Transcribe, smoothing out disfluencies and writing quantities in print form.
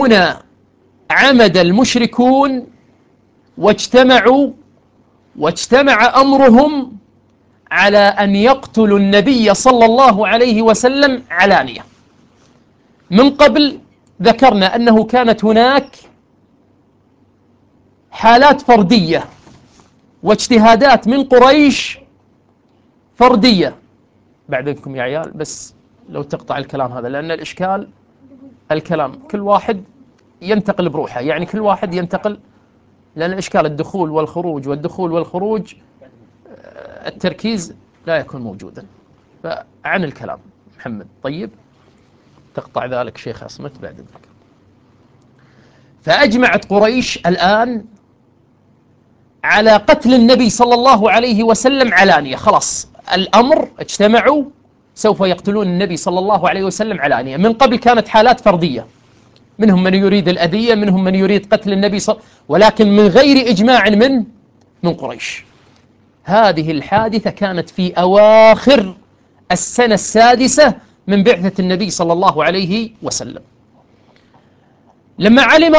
هنا عمد المشركون واجتمع أمرهم على أن يقتلوا النبي صلى الله عليه وسلم علانية. من قبل ذكرنا أنه كانت هناك حالات فردية واجتهادات من قريش فردية. بعدكم يا عيال بس لو تقطع الكلام هذا، لأن الإشكال الكلام كل واحد ينتقل بروحه، يعني كل واحد ينتقل، لأن الإشكال الدخول والخروج والدخول والخروج، التركيز لا يكون موجودا. فعن الكلام محمد. طيب تقطع ذلك شيخ أصمت بعد ذلك. فأجمعت قريش الآن على قتل النبي صلى الله عليه وسلم علانية. خلاص الأمر، اجتمعوا سوف يقتلون النبي صلى الله عليه وسلم علانية. من قبل كانت حالات فردية، منهم من يريد الأذية، منهم من يريد قتل النبي ولكن من غير إجماع من قريش. هذه الحادثة كانت في أواخر السنة السادسة من بعثة النبي صلى الله عليه وسلم. لما علم